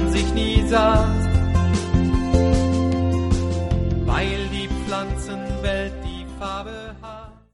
man sich nie sah, weil die Pflanzenwelt die Farbe